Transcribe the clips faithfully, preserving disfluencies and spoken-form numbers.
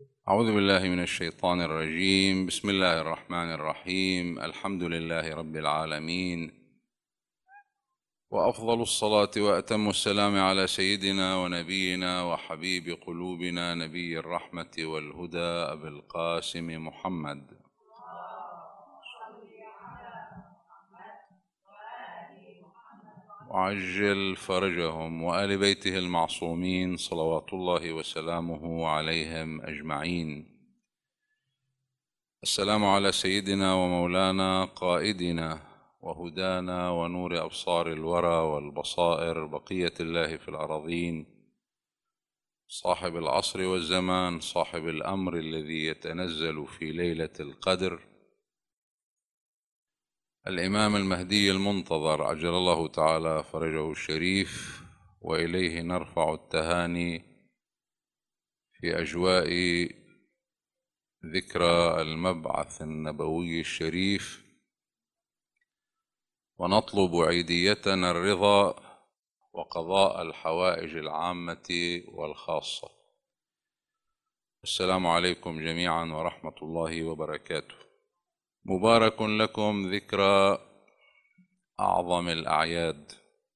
أعوذ بالله من الشيطان الرجيم. بسم الله الرحمن الرحيم. الحمد لله رب العالمين، وأفضل الصلاة وأتم السلام على سيدنا ونبينا وحبيب قلوبنا نبي الرحمة والهدى أبي القاسم محمد. وعجل فرجهم وآل بيته المعصومين صلوات الله وسلامه عليهم أجمعين. السلام على سيدنا ومولانا قائدنا وهدانا ونور أبصار الورى والبصائر بقية الله في الأراضين، صاحب العصر والزمان، صاحب الأمر الذي يتنزل في ليلة القدر، الإمام المهدي المنتظر عجل الله تعالى فرجه الشريف، وإليه نرفع التهاني في أجواء ذكرى المبعث النبوي الشريف، ونطلب عيديتنا الرضا وقضاء الحوائج العامة والخاصة. السلام عليكم جميعا ورحمة الله وبركاته. مبارك لكم ذكرى أعظم الأعياد،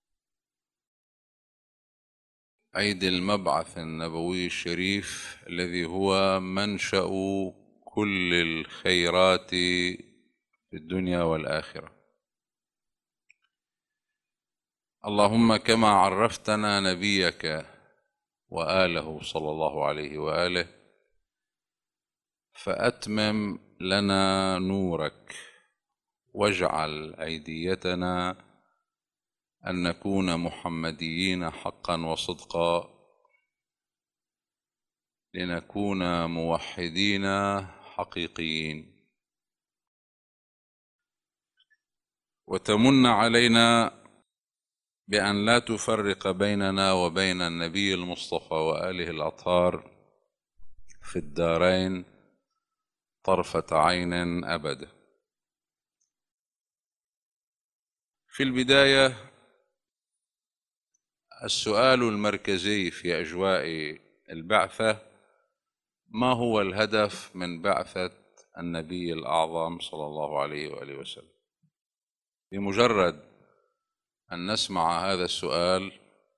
عيد المبعث النبوي الشريف الذي هو منشأ كل الخيرات في الدنيا والآخرة. اللهم كما عرفتنا نبيك وآله صلى الله عليه وآله، فأتمم لنا نورك، واجعل أيديتنا أن نكون محمديين حقا وصدقا، لنكون موحدين حقيقيين، وتمن علينا بأن لا تفرق بيننا وبين النبي المصطفى وآله الأطهار في الدارين طرفة عين أبدا. في البداية، السؤال المركزي في أجواء البعثة: ما هو الهدف من بعثة النبي الأعظم صلى الله عليه وآله وسلم؟ بمجرد أن نسمع هذا السؤال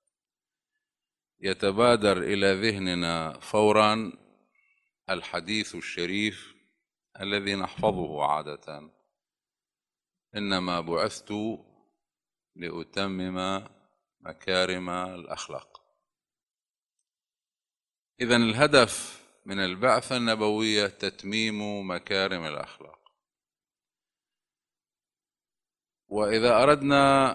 يتبادر إلى ذهننا فورا الحديث الشريف الذي نحفظه عادة: إنما بعثت لأتمم مكارم الأخلاق. إذن الهدف من البعثة النبوية تتميم مكارم الأخلاق. وإذا أردنا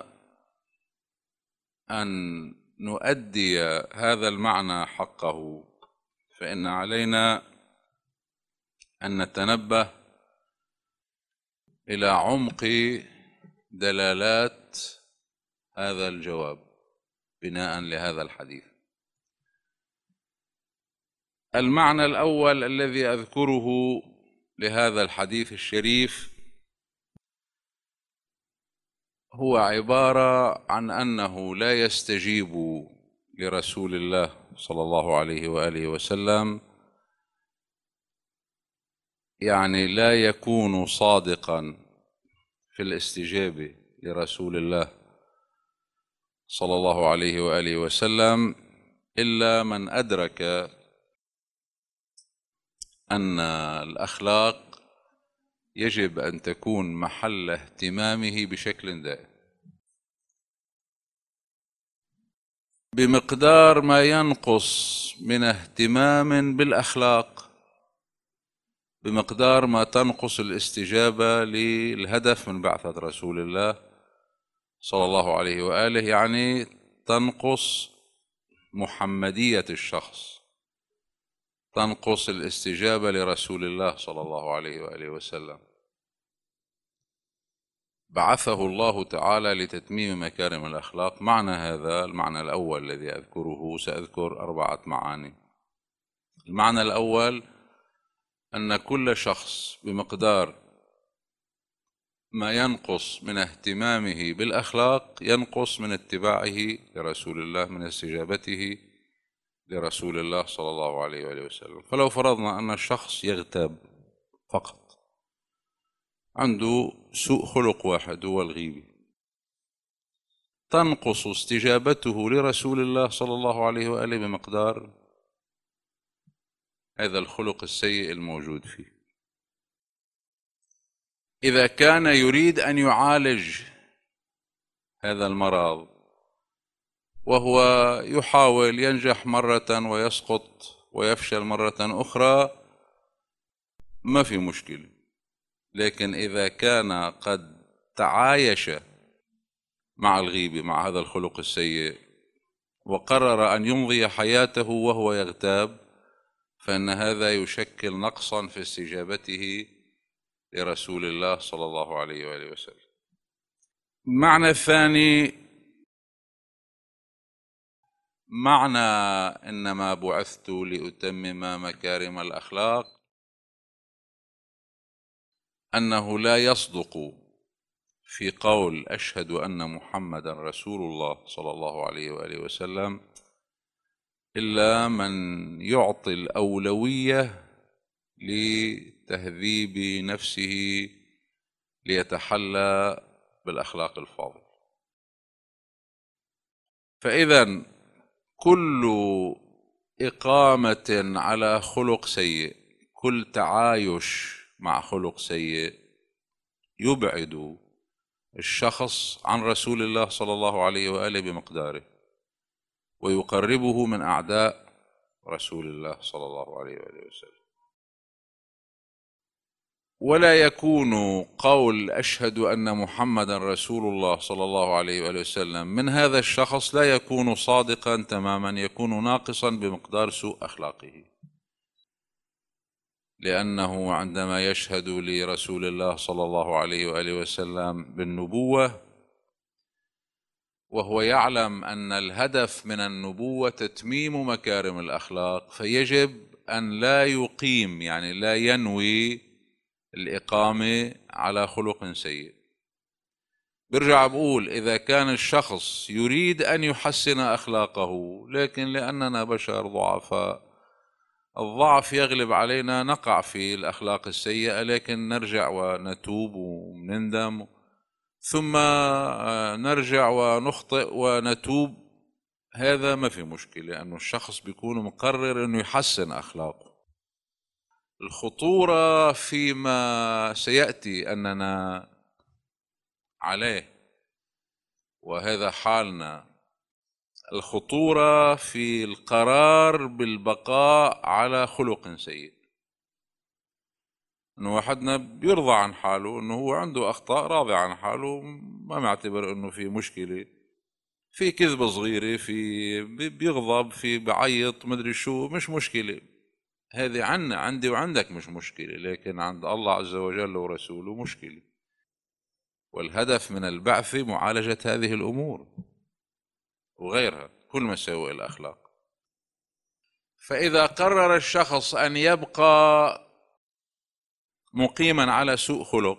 أن نؤدي هذا المعنى حقه، فإن علينا أن نتنبه إلى عمق دلالات هذا الجواب بناء لهذا الحديث. المعنى الأول الذي أذكره لهذا الحديث الشريف هو عبارة عن أنه لا يستجيب لرسول الله صلى الله عليه وآله وسلم، يعني لا يكون صادقا في الاستجابة لرسول الله صلى الله عليه وآله وسلم إلا من أدرك أن الأخلاق يجب أن تكون محل اهتمامه بشكل دائم، بمقدار ما ينقص من اهتمام بالأخلاق بمقدار ما تنقص الاستجابة للهدف من بعثة رسول الله صلى الله عليه وآله، يعني تنقص محمدية الشخص، تنقص الاستجابة لرسول الله صلى الله عليه وآله وسلم. بعثه الله تعالى لتتميم مكارم الأخلاق. معنى هذا المعنى الأول الذي أذكره، سأذكر أربعة معاني. المعنى الأول أن كل شخص بمقدار ما ينقص من اهتمامه بالأخلاق ينقص من اتباعه لرسول الله، من استجابته لرسول الله صلى الله عليه وآله وسلم. فلو فرضنا أن الشخص يغتاب فقط، عنده سوء خلق واحد هو الغيبة، تنقص استجابته لرسول الله صلى الله عليه وآله بمقدار هذا الخلق السيء الموجود فيه. إذا كان يريد أن يعالج هذا المرض وهو يحاول ينجح مرة ويسقط ويفشل مرة أخرى ما في مشكلة، لكن إذا كان قد تعايش مع الغيبة، مع هذا الخلق السيء، وقرر أن يمضي حياته وهو يغتاب، فإن هذا يشكل نقصا في استجابته لرسول الله صلى الله عليه وآله وسلم. المعنى الثاني، معنى إنما بعثت لأتمم مكارم الأخلاق، أنه لا يصدق في قول أشهد أن محمدا رسول الله صلى الله عليه وآله وسلم إلا من يعطي الأولوية لتهذيب نفسه ليتحلى بالأخلاق الفاضلة. فإذا كل إقامة على خلق سيء، كل تعايش مع خلق سيء يبعد الشخص عن رسول الله صلى الله عليه وآله بمقداره، ويقربه من أعداء رسول الله صلى الله عليه وآله وسلم. ولا يكون قول أشهد أن محمدا رسول الله صلى الله عليه وآله وسلم من هذا الشخص لا يكون صادقا تماما، يكون ناقصا بمقدار سوء أخلاقه، لأنه عندما يشهد لرسول الله صلى الله عليه وآله وسلم بالنبوة وهو يعلم أن الهدف من النبوة تتميم مكارم الأخلاق، فيجب أن لا يقيم، يعني لا ينوي الإقامة على خلق سيء. برجع بقول إذا كان الشخص يريد أن يحسن أخلاقه، لكن لأننا بشر ضعفاء الضعف يغلب علينا، نقع في الأخلاق السيئة، لكن نرجع ونتوب ونندم، ثم نرجع ونخطئ ونتوب، هذا ما في مشكلة، لأنه الشخص بيكون مقرر أنه يحسن أخلاقه. الخطورة فيما سيأتي أننا عليه، وهذا حالنا، الخطورة في القرار بالبقاء على خلق سيء. انه واحدنا بيرضى عن حاله، انه هو عنده اخطاء، راضي عن حاله، ما معتبر انه في مشكلة، في كذبة صغيرة، في بيغضب، في بعيط، مدري شو، مش مشكلة. هذه عنا، عندي وعندك مش مشكلة، لكن عند الله عز وجل ورسوله مشكلة. والهدف من البعث معالجة هذه الأمور وغيرها، كل مساوئ الأخلاق. فإذا قرر الشخص أن يبقى مقيما على سوء خلق،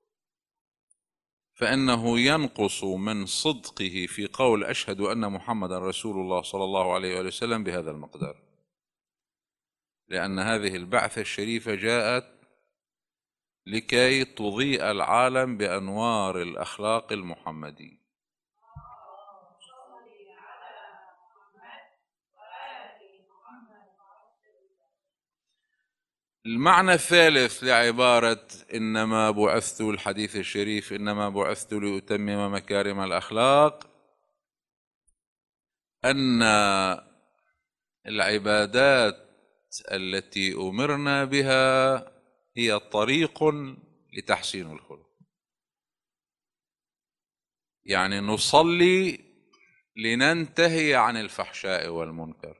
فإنه ينقص من صدقه في قول أشهد أن محمدا رسول الله صلى الله عليه وسلم بهذا المقدار، لأن هذه البعثة الشريفة جاءت لكي تضيء العالم بأنوار الأخلاق المحمدية. المعنى الثالث لعبارة إنما بعثت، الحديث الشريف إنما بعثت لأتمم مكارم الأخلاق، أن العبادات التي أمرنا بها هي طريق لتحسين الخلق. يعني نصلي لننتهي عن الفحشاء والمنكر،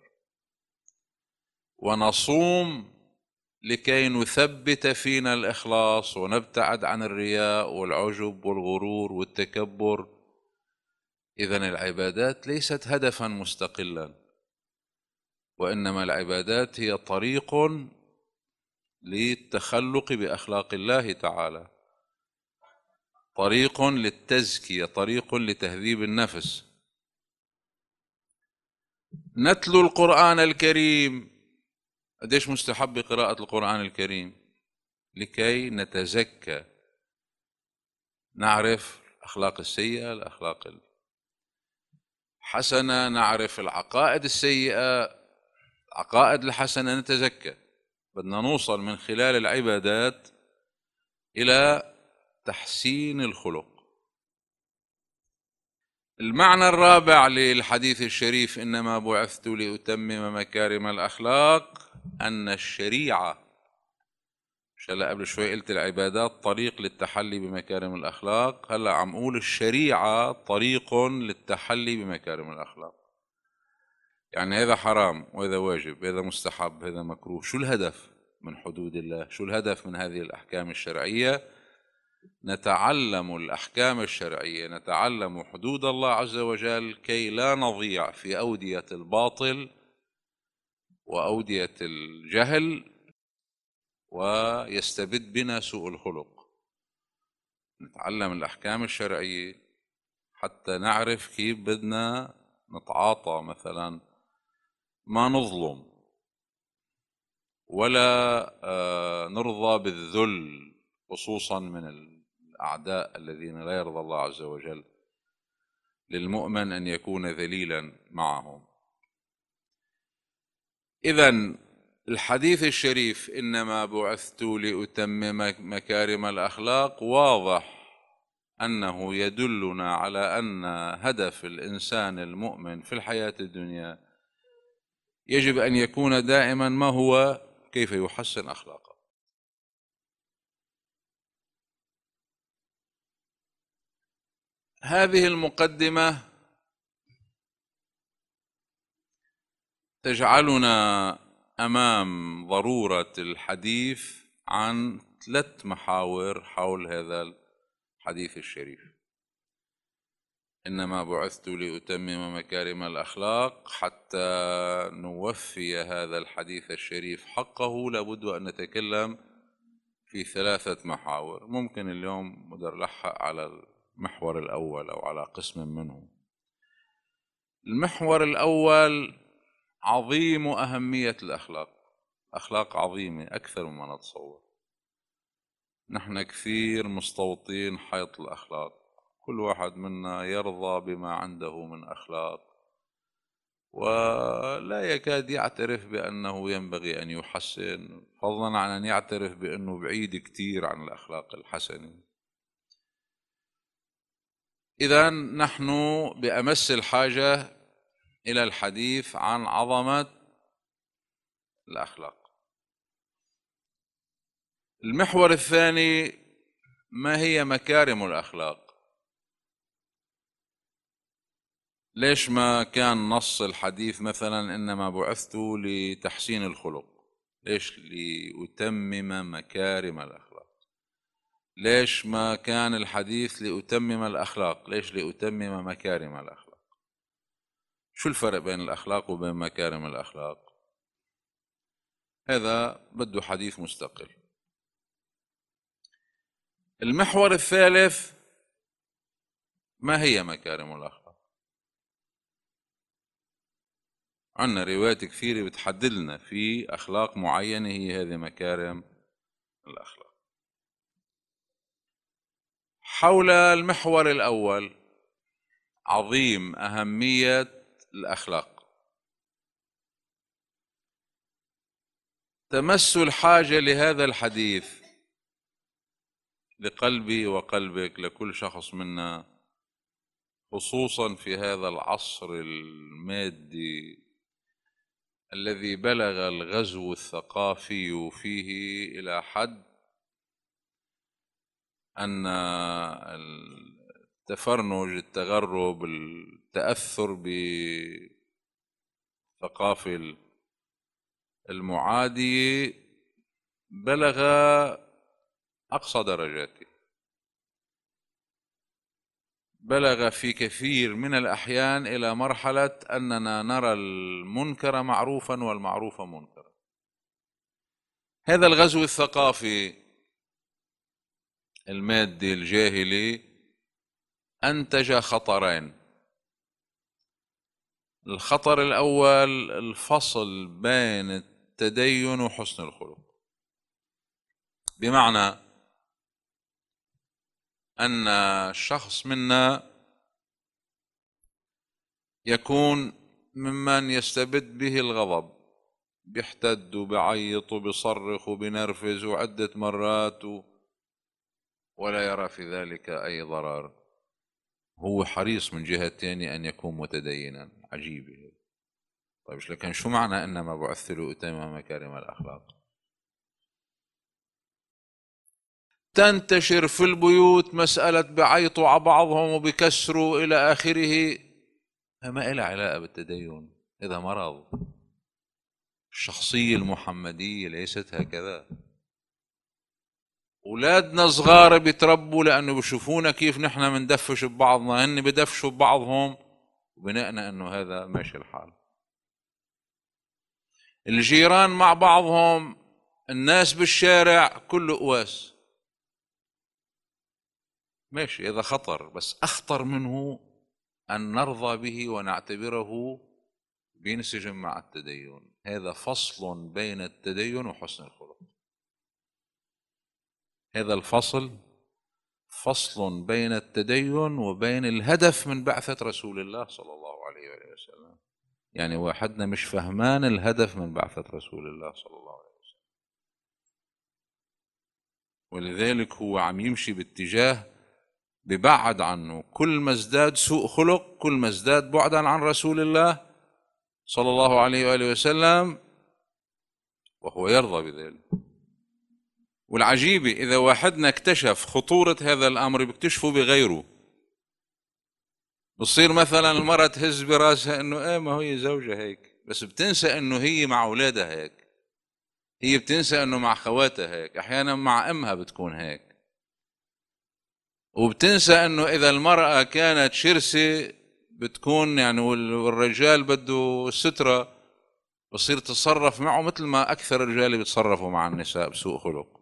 ونصوم لكي نثبت فينا الإخلاص ونبتعد عن الرياء والعجب والغرور والتكبر. إذن العبادات ليست هدفا مستقلا، وإنما العبادات هي طريق للتخلق بأخلاق الله تعالى، طريق للتزكية، طريق لتهذيب النفس. نتلو القرآن الكريم. قديش مستحب قراءة القرآن الكريم؟ لكي نتزكى، نعرف الأخلاق السيئة، الأخلاق الحسنة، نعرف العقائد السيئة، العقائد الحسنة، نتزكى. بدنا نوصل من خلال العبادات إلى تحسين الخلق. المعنى الرابع للحديث الشريف إنما بعثت لأتمم مكارم الأخلاق، أن الشريعة، مش هلا قبل شوي قلت العبادات طريق للتحلي بمكارم الأخلاق، هلا عم أقول الشريعة طريق للتحلي بمكارم الأخلاق. يعني هذا حرام وهذا واجب، هذا مستحب، هذا مكروه. شو الهدف من حدود الله؟ شو الهدف من هذه الأحكام الشرعية؟ نتعلم الأحكام الشرعية، نتعلم حدود الله عز وجل كي لا نضيع في أودية الباطل وأودية الجهل ويستبد بنا سوء الخلق. نتعلم الأحكام الشرعية حتى نعرف كيف بدنا نتعاطى، مثلا ما نظلم ولا نرضى بالذل، خصوصا من الأعداء الذين لا يرضى الله عز وجل للمؤمن أن يكون ذليلا معهم. إذن الحديث الشريف إنما بعثت لأتمم مكارم الأخلاق واضح أنه يدلنا على أن هدف الإنسان المؤمن في الحياة الدنيا يجب أن يكون دائما ما هو؟ كيف يحسن أخلاقه. هذه المقدمة تجعلنا أمام ضرورة الحديث عن ثلاث محاور حول هذا الحديث الشريف. إنما بعثت لأتمم مكارم الأخلاق. حتى نوفي هذا الحديث الشريف حقه لابد أن نتكلم في ثلاثة محاور. ممكن اليوم مدر لحق على المحور الأول أو على قسم منه. المحور الأول عظيم أهمية الأخلاق. أخلاق عظيمة أكثر مما نتصور. نحن كثير مستوطين حيط الأخلاق، كل واحد منا يرضى بما عنده من أخلاق ولا يكاد يعترف بأنه ينبغي أن يحسن، فضلا عن أن يعترف بأنه بعيد كثير عن الأخلاق الحسنة. إذن نحن بأمس الحاجة إلى الحديث عن عظمة الأخلاق. المحور الثاني: ما هي مكارم الأخلاق؟ ليش ما كان نص الحديث مثلا إنما بعثت لتحسين الخلق؟ ليش لأتمم مكارم الأخلاق؟ ليش ما كان الحديث لأتمم الأخلاق؟ ليش لأتمم مكارم الأخلاق؟ شو الفرق بين الأخلاق وبين مكارم الأخلاق؟ هذا بده حديث مستقل. المحور الثالث: ما هي مكارم الأخلاق؟ عندنا روايات كثيرة بتحدد لنا في أخلاق معينة هي هذه مكارم الأخلاق. حول المحور الأول: عظيم أهمية الأخلاق، تمس الحاجة لهذا الحديث لقلبي وقلبك، لكل شخص منا، خصوصا في هذا العصر المادي الذي بلغ الغزو الثقافي فيه إلى حد أن التفرنج، التغرب، التأثر بثقافة المعادية بلغ أقصى درجاته. بلغ في كثير من الأحيان إلى مرحلة أننا نرى المنكر معروفا والمعروف منكرا. هذا الغزو الثقافي المادي الجاهلي أنتج خطرين: الخطر الأول الفصل بين التدين وحسن الخلق، بمعنى أن الشخص منا يكون ممن يستبد به الغضب، بيحتد وبيعيط وبيصرخ وبينرفز عدة مرات ولا يرى في ذلك أي ضرر، هو حريص من جهة تانية أن يكون متدينا. عجيبة. طيب لكن شو معنى إنما بعثت لأتمم مكارم الأخلاق؟ تنتشر في البيوت مسألة بعيطوا على بعضهم وبكسروا إلى آخره، ما إلها علاقة بالتدين، هذا مرض. الشخصية المحمدية ليست هكذا. أولادنا صغار بيتربوا لأنه بيشوفونا كيف نحن بندفش ببعضنا، هن بدفشوا ببعضهم، وبناءنا أنه هذا ماشي الحال. الجيران مع بعضهم، الناس بالشارع، كله قواس، ماشي، هذا خطر. بس أخطر منه أن نرضى به ونعتبره بينسجم مع التدين. هذا فصل بين التدين وحسن الخلق. هذا الفصل فصل بين التدين وبين الهدف من بعثة رسول الله صلى الله عليه وسلم. يعني واحدنا مش فهمان الهدف من بعثة رسول الله صلى الله عليه وسلم، ولذلك هو عم يمشي باتجاه ببعد عنه. كل ما ازداد سوء خلق كل ما ازداد بعدا عن رسول الله صلى الله عليه وآله وسلم، وهو يرضى بذلك. والعجيبة إذا واحدنا اكتشف خطورة هذا الأمر بيكتشفه بغيره. بصير مثلا المرأة تهز براسها إنه إيه ما هي زوجها هيك، بس بتنسى إنه هي مع أولادها هيك، هي بتنسى إنه مع خواتها هيك، أحيانا مع أمها بتكون هيك، وبتنسى إنه إذا المرأة كانت شرسة بتكون يعني والرجال بده سترة، بصير تتصرف معه مثل ما أكثر الرجال بيتصرفوا مع النساء بسوء خلق.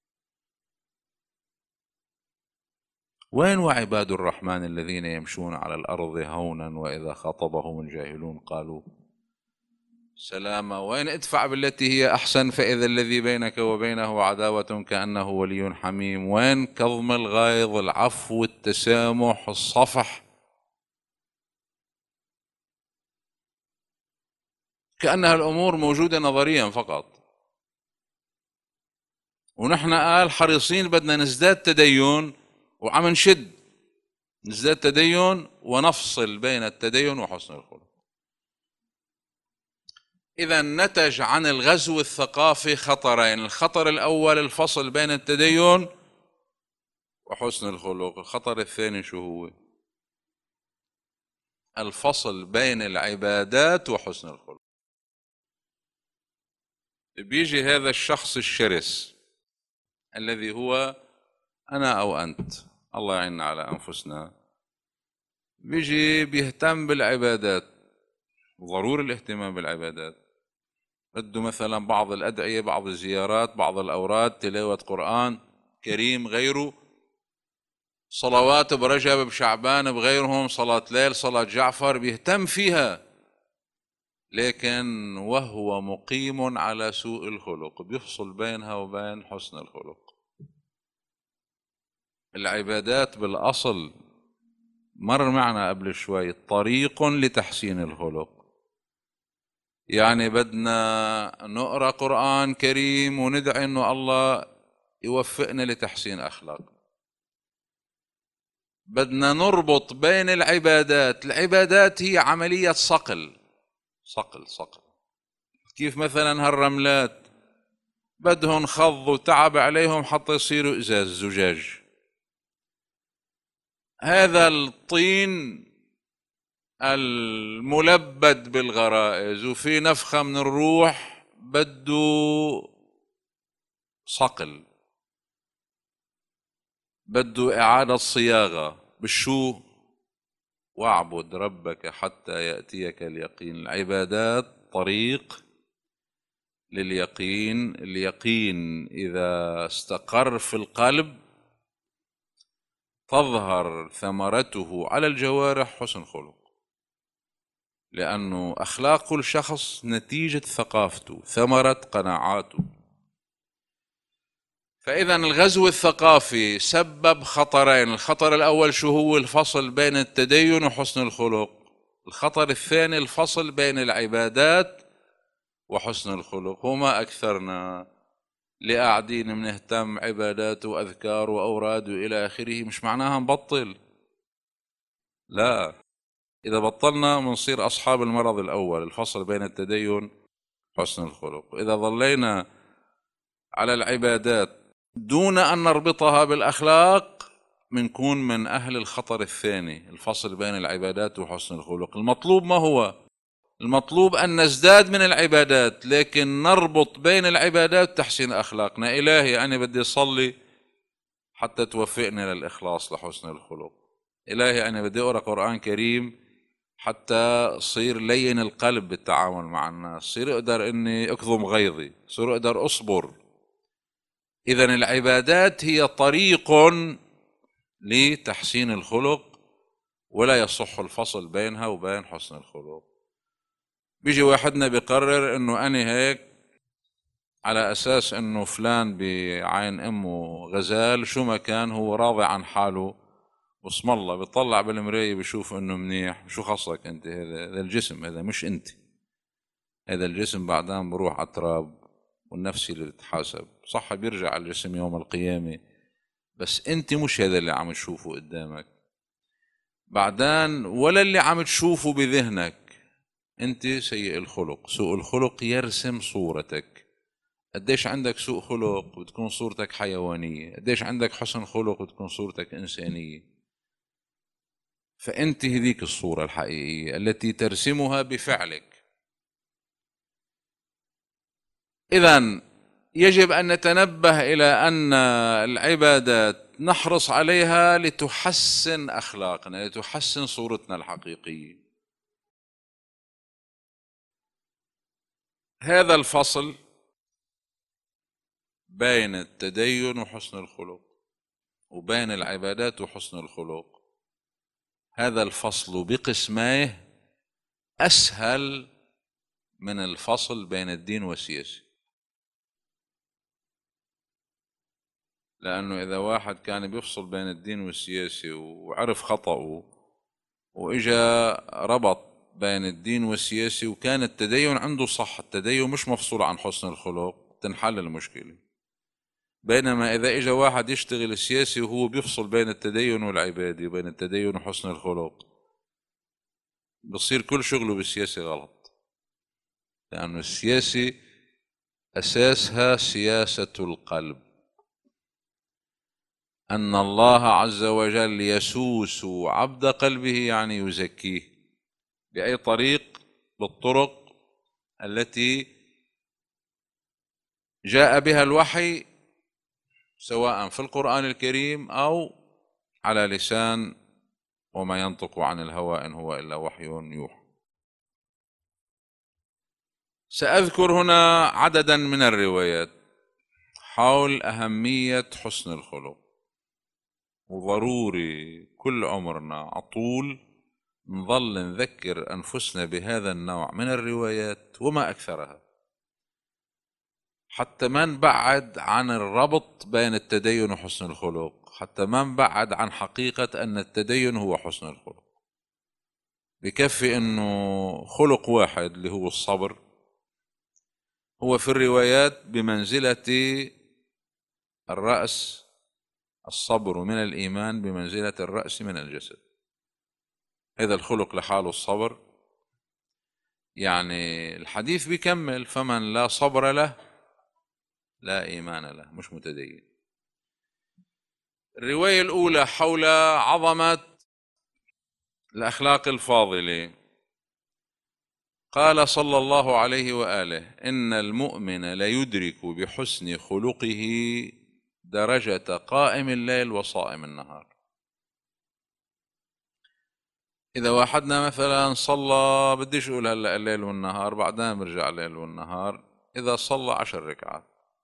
وين وعباد الرحمن الذين يمشون على الأرض هونا وإذا خاطبهم الجاهلون قالوا سلاما؟ وين ادفع بالتي هي أحسن فإذا الذي بينك وبينه عداوة كأنه ولي حميم؟ وين كظم الغيظ، العفو، التسامح، الصفح؟ كأنها الأمور موجودة نظريا فقط. ونحن قال حريصين بدنا نزداد تدين وعم نشد نزداد تدين ونفصل بين التدين وحسن الخلق. إذا نتج عن الغزو الثقافي خطرين. الخطر الأول الفصل بين التدين وحسن الخلق. الخطر الثاني شو هو؟ الفصل بين العبادات وحسن الخلق. بيجي هذا الشخص الشرس الذي هو أنا أو أنت، الله يعيننا على أنفسنا، بيجي بيهتم بالعبادات، ضروري الاهتمام بالعبادات، بده مثلا بعض الأدعية، بعض الزيارات، بعض الأوراد، تلاوة قرآن كريم، غيره، صلوات برجب بشعبان بغيرهم، صلاة ليل، صلاة جعفر، بيهتم فيها، لكن وهو مقيم على سوء الخلق، بيفصل بينها وبين حسن الخلق. العبادات بالأصل مر معنا قبل شوي طريق لتحسين الخلق. يعني بدنا نقرأ قرآن كريم وندعي إنه الله يوفقنا لتحسين أخلاق. بدنا نربط بين العبادات. العبادات هي عملية صقل صقل صقل. كيف مثلا هالرملات بدهن خض وتعب عليهم حتى يصيروا إزاز زجاج. هذا الطين الملبد بالغرائز وفي نفخة من الروح بده صقل، بده إعادة صياغة. بالشو؟ واعبد ربك حتى يأتيك اليقين. العبادات طريق لليقين. اليقين إذا استقر في القلب تظهر ثمرته على الجوارح حسن خلق. لأنه أخلاق كل شخص نتيجة ثقافته، ثمرة قناعاته. فإذا الغزو الثقافي سبب خطرين. الخطر الأول شو هو؟ الفصل بين التدين وحسن الخلق. الخطر الثاني الفصل بين العبادات وحسن الخلق. وما أكثرنا اللي قاعدين بنهتم عبادات وأذكار وأوراد وإلى آخره، مش معناها نبطل، لا. إذا بطلنا بنصير أصحاب المرض الأول، الفصل بين التدين وحسن الخلق. إذا ظلينا على العبادات دون أن نربطها بالأخلاق بنكون من أهل الخطر الثاني، الفصل بين العبادات وحسن الخلق. المطلوب ما هو؟ المطلوب أن نزداد من العبادات، لكن نربط بين العبادات تحسين أخلاقنا. إلهي أنا بدي أصلي حتى توفقني للإخلاص لحسن الخلق. إلهي أنا بدي أقرأ قرآن كريم حتى صير لين القلب بالتعامل مع الناس، صير أقدر أني أكظم غيظي، صير أقدر أصبر. إذن العبادات هي طريق لتحسين الخلق، ولا يصح الفصل بينها وبين حسن الخلق. بيجي واحدنا بيقرر انه انا هيك على اساس انه فلان بعين امه غزال، شو ما كان هو راضي عن حاله، بسم الله بيطلع بالمراية بيشوف انه منيح. شو خصك انت؟ هذا هذا الجسم، هذا مش انت، هذا الجسم بعدين بروح على التراب والنفس اللي تتحاسب. صح بيرجع الجسم يوم القيامة، بس انت مش هذا اللي عم تشوفه قدامك بعدين، ولا اللي عم تشوفه بذهنك. انت سيء الخلق، سوء الخلق يرسم صورتك. قديش عندك سوء خلق وتكون صورتك حيوانية، قديش عندك حسن خلق وتكون صورتك إنسانية. فأنت هذيك الصورة الحقيقية التي ترسمها بفعلك. إذن يجب أن نتنبه إلى أن العبادات نحرص عليها لتحسن أخلاقنا، لتحسن صورتنا الحقيقية. هذا الفصل بين التدين وحسن الخلق، وبين العبادات وحسن الخلق، هذا الفصل بقسميه أسهل من الفصل بين الدين والسياسة. لأنه إذا واحد كان بيفصل بين الدين والسياسة وعرف خطأه وإجا ربط بين الدين والسياسة وكان التدين عنده صح، التدين مش مفصول عن حسن الخلق، تنحل المشكلة. بينما إذا إجا واحد يشتغل السياسي وهو بيفصل بين التدين والعبادة وبين التدين وحسن الخلق، بصير كل شغله بالسياسة غلط. لأنه السياسة أساسها سياسة القلب، أن الله عز وجل يسوس عبد قلبه، يعني يزكيه بأي طريق؟ بالطرق التي جاء بها الوحي، سواء في القرآن الكريم أو على لسان وما ينطق عن الهوى إن هو إلا وحي يوحى. سأذكر هنا عددا من الروايات حول أهمية حسن الخلق، وضروري كل عمرنا عطول نظل نذكر أنفسنا بهذا النوع من الروايات وما أكثرها، حتى ما نبعد عن الربط بين التدين وحسن الخلق، حتى ما نبعد عن حقيقة أن التدين هو حسن الخلق. بكفي أنه خلق واحد اللي هو الصبر هو في الروايات بمنزلة الرأس، الصبر من الإيمان بمنزلة الرأس من الجسد. هذا الخلق لحاله الصبر. يعني الحديث بيكمل: فمن لا صبر له لا إيمان له، مش متدين. الرواية الأولى حول عظمة الأخلاق الفاضلة، قال صلى الله عليه وآله: إن المؤمن ليدرك بحسن خلقه درجة قائم الليل وصائم النهار. إذا واحدنا مثلا صلى، بديش أقول هلأ الليل والنهار، بعدين برجع الليل والنهار، إذا صلى عشر ركعات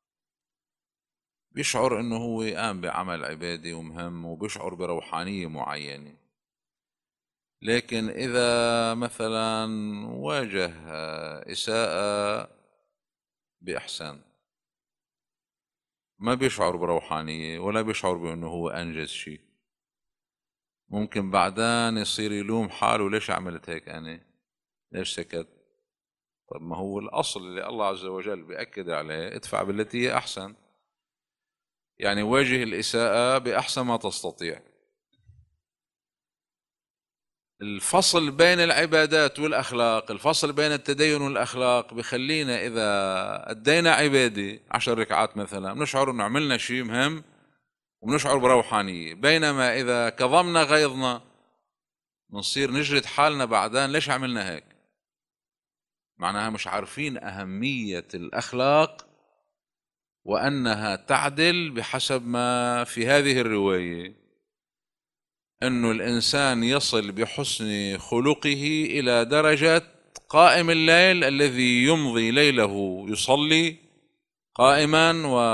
بيشعر إنه هو قام بعمل عبادي ومهم، وبيشعر بروحانية معينة. لكن إذا مثلا واجه إساءة بإحسان، ما بيشعر بروحانية ولا بيشعر بأنه هو أنجز شيء، ممكن بعدين يصير يلوم حاله، ليش عملت هيك أنا، ليش سكت. طب ما هو الأصل اللي الله عز وجل بيأكد عليه، ادفع بالتي هي أحسن، يعني واجه الإساءة بأحسن ما تستطيع. الفصل بين العبادات والأخلاق، الفصل بين التدين والأخلاق بخلينا إذا أدينا عبادة عشر ركعات مثلا بنشعر إنه عملنا شيء مهم وبنشعر بروحانية، بينما إذا كظمنا غيظنا بنصير نجرد حالنا بعدين، ليش عملنا هيك؟ معناها مش عارفين أهمية الأخلاق وأنها تعدل بحسب ما في هذه الرواية، أنه الإنسان يصل بحسن خلقه إلى درجة قائم الليل الذي يمضي ليله يصلي قائما،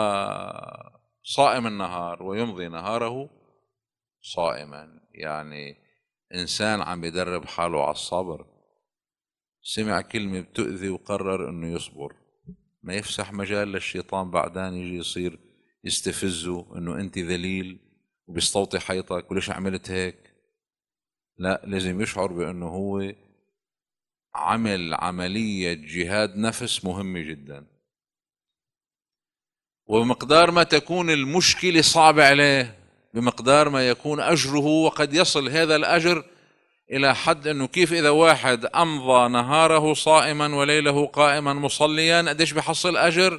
وصائم النهار ويمضي نهاره صائما. يعني إنسان عم يدرب حاله على الصبر، سمع كلمة بتؤذي وقرر أنه يصبر، ما يفسح مجال للشيطان بعدين يجي يصير يستفزه أنه أنت ذليل وبيستوطي حيطك وليش عملت هيك. لا، لازم يشعر بأنه هو عمل عملية جهاد نفس مهمة جدا، وبمقدار ما تكون المشكلة صعبة عليه بمقدار ما يكون أجره، وقد يصل هذا الأجر إلى حد أنه كيف إذا واحد أمضى نهاره صائما وليله قائما مصليا قديش بحصل أجر،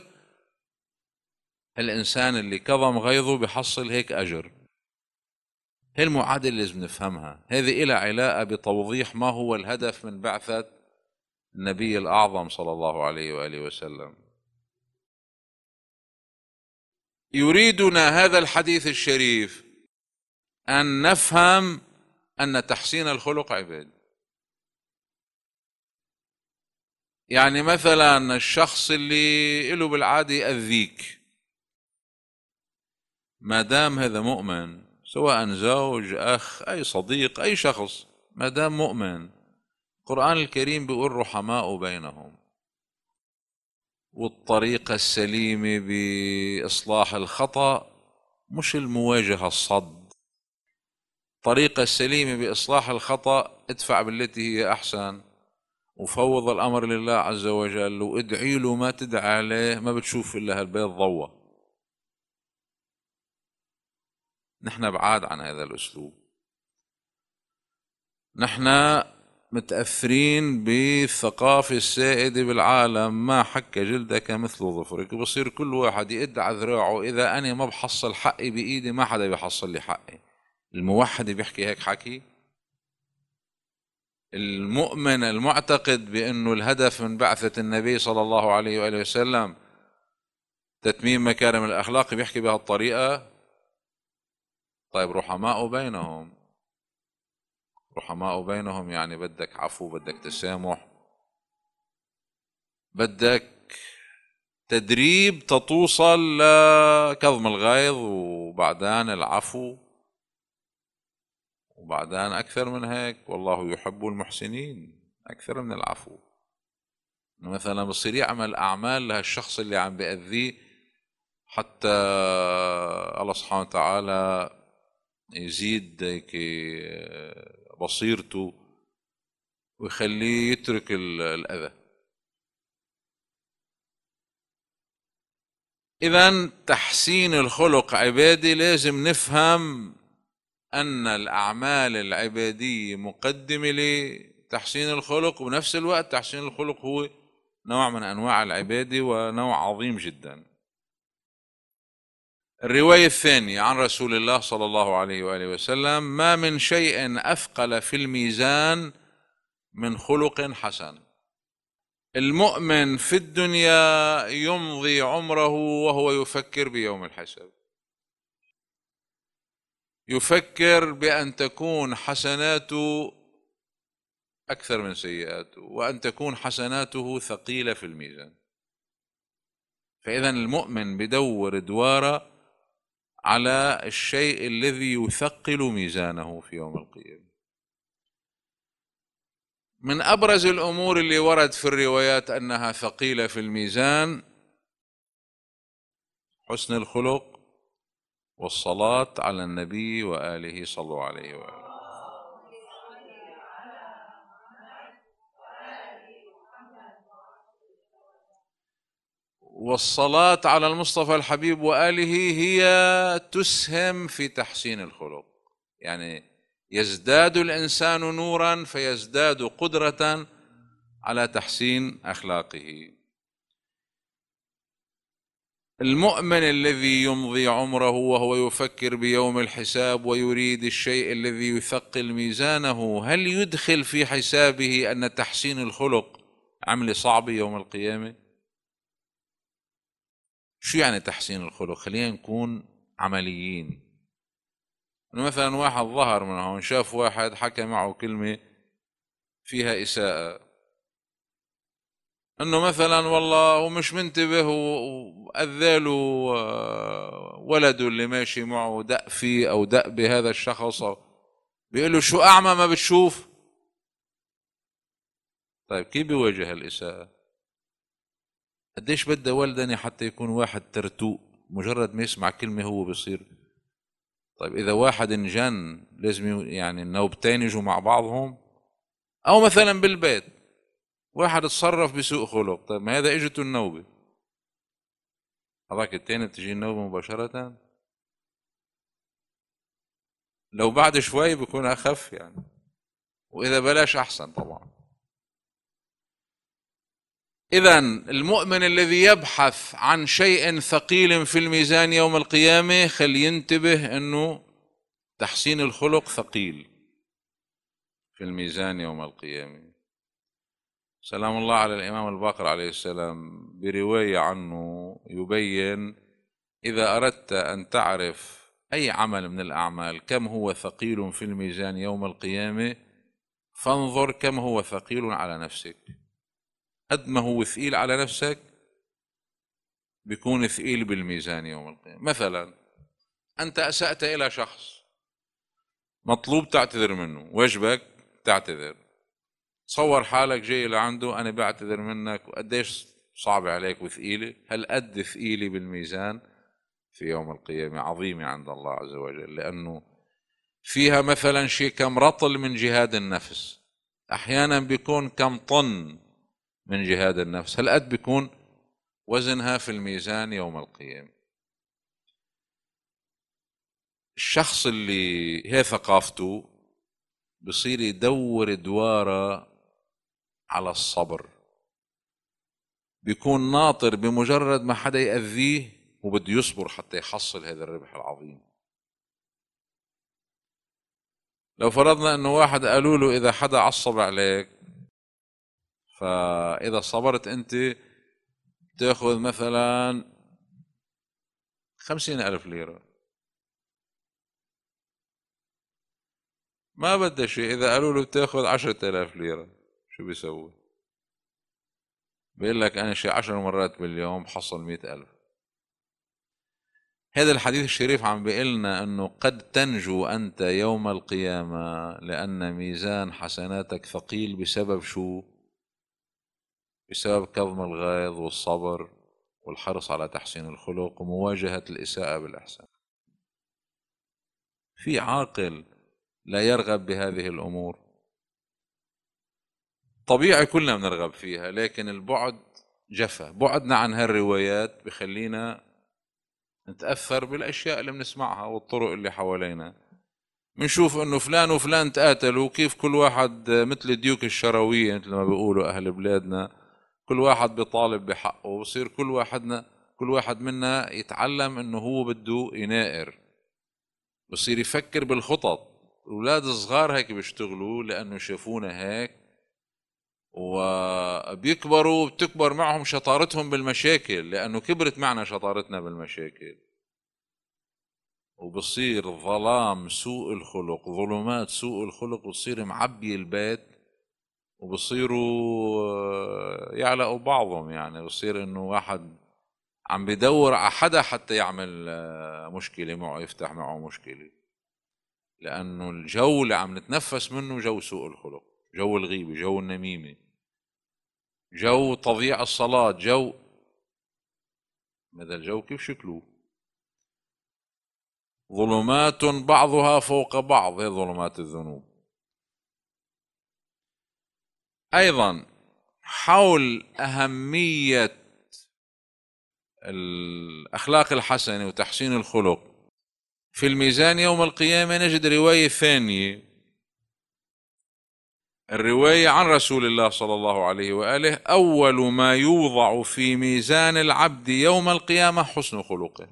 الإنسان اللي كظم غيظه بحصل هيك أجر. هي المعادلة لازم نفهمها، هذه إلى علاقة بتوضيح ما هو الهدف من بعثة النبي الأعظم صلى الله عليه وآله وسلم. يريدنا هذا الحديث الشريف أن نفهم أن تحسين الخلق عبادة. يعني مثلا الشخص اللي له بالعادة يأذيك، ما دام هذا مؤمن، سواء زوج أخ أي صديق أي شخص، ما دام مؤمن، القرآن الكريم بيقول رحماء بينهم، والطريقة السليمة بإصلاح الخطأ مش المواجهة الصد، الطريقة السليمة بإصلاح الخطأ ادفع بالتي هي أحسن، وفوض الأمر لله عز وجل، وادعي له ما تدعي عليه، ما بتشوف إلا هالبيض ضوى. نحن بعاد عن هذا الأسلوب، نحن متأثرين بالثقافة السائدة بالعالم، ما حك جلدك مثل ظفرك، وبصير كل واحد يقد على ذراعه، إذا أنا ما بحصل حقي بإيدي ما حدا بيحصل لي حقي. الموحد بيحكي هيك حكي؟ المؤمن المعتقد بأنه الهدف من بعثة النبي صلى الله عليه وآله وسلم تتميم مكارم الأخلاق بيحكي بهالطريقة؟ طيب رحماء بينهم، رحماء بينهم يعني بدك عفو، بدك تسامح، بدك تدريب تتوصل لكظم الغيظ وبعدين العفو، وبعدين أكثر من هيك، والله يحب المحسنين، أكثر من العفو. مثلا بصير يعمل أعمال لهالشخص اللي عم بيأذيه حتى الله سبحانه وتعالى يزيد هيك بصيرته ويخليه يترك الأذى. إذن تحسين الخلق عبادي، لازم نفهم أن الأعمال العبادية مقدمة لتحسين الخلق، وبنفس الوقت تحسين الخلق هو نوع من أنواع العبادة ونوع عظيم جدا. الرواية الثانية عن رسول الله صلى الله عليه وآله وسلم: ما من شيء أثقل في الميزان من خلق حسن. المؤمن في الدنيا يمضي عمره وهو يفكر بيوم الحساب، يفكر بأن تكون حسناته أكثر من سيئاته، وأن تكون حسناته ثقيلة في الميزان. فإذا المؤمن بدور دواره على الشيء الذي يثقل ميزانه في يوم القيامة. من أبرز الأمور اللي ورد في الروايات أنها ثقيلة في الميزان حسن الخلق والصلاة على النبي وآله صلى الله عليه وآله. والصلاة على المصطفى الحبيب وآله هي تسهم في تحسين الخلق، يعني يزداد الإنسان نورا فيزداد قدرة على تحسين أخلاقه. المؤمن الذي يمضي عمره وهو يفكر بيوم الحساب ويريد الشيء الذي يثقل ميزانه، هل يدخل في حسابه أن تحسين الخلق عمل صعب يوم القيامة؟ شو يعني تحسين الخلق؟ خلينا نكون عمليين. مثلا واحد ظهر من هون شاف واحد حكى معه كلمة فيها إساءة، انه مثلا والله ومش منتبه وأذاله ولده اللي ماشي معه دق فيه او دق بهذا الشخص، بيقول له شو اعمى ما بتشوف؟ طيب كيف بيواجه الإساءة؟ قديش بدها ولدني حتى يكون واحد ترتوق مجرد ما يسمع كلمة هو بيصير؟ طيب إذا واحد انجن لازم يعني النوبتين يجوا مع بعضهم. أو مثلا بالبيت واحد تصرف بسوء خلق، طيب ما هذا اجته النوبة، هذاك التاني بتجي النوبة مباشرة؟ لو بعد شوي بيكون أخف يعني، وإذا بلاش أحسن طبعا. إذن المؤمن الذي يبحث عن شيء ثقيل في الميزان يوم القيامة خل ينتبه أنه تحسين الخلق ثقيل في الميزان يوم القيامة. سلام الله على الإمام الباقر عليه السلام برواية عنه يبين: إذا أردت أن تعرف أي عمل من الأعمال كم هو ثقيل في الميزان يوم القيامة فانظر كم هو ثقيل على نفسك. قد ما هو ثقيل على نفسك بيكون ثقيل بالميزان يوم القيامة. مثلا أنت أسأت إلى شخص، مطلوب تعتذر منه، واجبك تعتذر. تصور حالك جاي لعنده: أنا بعتذر منك، وقديش صعب عليك وثقيلة. هل قد ثقيلة بالميزان في يوم القيامة عظيمة عند الله عز وجل، لأنه فيها مثلا شيء كم رطل من جهاد النفس، أحيانا بيكون كم طن من جهاد النفس. هل قد بيكون وزنها في الميزان يوم القيامة. الشخص اللي هي ثقافته بصير يدور دواره على الصبر، بيكون ناطر بمجرد ما حدا يأذيه وبده يصبر حتى يحصل هذا الربح العظيم. لو فرضنا انه واحد قالوا له اذا حدا عصب عليك فاذا صبرت انت تاخذ مثلا خمسين الف ليرة، ما بدها شيء. اذا قالوا له بتاخذ عشرة الاف ليرة شو بيسوي؟ بيقول لك انا شيء عشر مرات باليوم بحصل مئة الف. هذا الحديث الشريف عم بيقلنا انه قد تنجو انت يوم القيامة لان ميزان حسناتك ثقيل بسبب شو؟ بسبب كظم الغيظ والصبر والحرص على تحسين الخلق ومواجهة الإساءة بالإحسان. في عاقل لا يرغب بهذه الأمور؟ طبيعي كلنا بنرغب فيها، لكن البعد جفا. بعدنا عن هالروايات بخلينا نتأثر بالأشياء اللي بنسمعها والطرق اللي حوالينا. بنشوف انه فلان وفلان تقاتلوا، كيف كل واحد مثل الديوك الشروية مثل ما بيقولوا أهل بلادنا، كل واحد بيطالب بحقه، وبصير كل واحدنا كل واحد منا يتعلم انه هو بده ينائر، بصير يفكر بالخطط. الاولاد الصغار هيك بيشتغلوا لانه شافونا هيك، وبيكبروا بتكبر معهم شطارتهم بالمشاكل لانه كبرت معنا شطارتنا بالمشاكل. وبصير ظلام سوء الخلق، ظلمات سوء الخلق بصير معبي البيت، وبصيروا يعلقوا بعضهم. يعني بصير انه واحد عم بدور على حدا حتى يعمل مشكلة معه، يفتح معه مشكلة، لأنه الجو اللي عم نتنفس منه جو سوء الخلق. جو الغيبة، جو النميمة، جو تضييع الصلاة، جو هذا الجو كيف شكله؟ ظلمات بعضها فوق بعض، هي ظلمات الذنوب. أيضا حول أهمية الأخلاق الحسنة وتحسين الخلق في الميزان يوم القيامة، نجد رواية ثانية، الرواية عن رسول الله صلى الله عليه وآله: أول ما يوضع في ميزان العبد يوم القيامة حسن خلقه.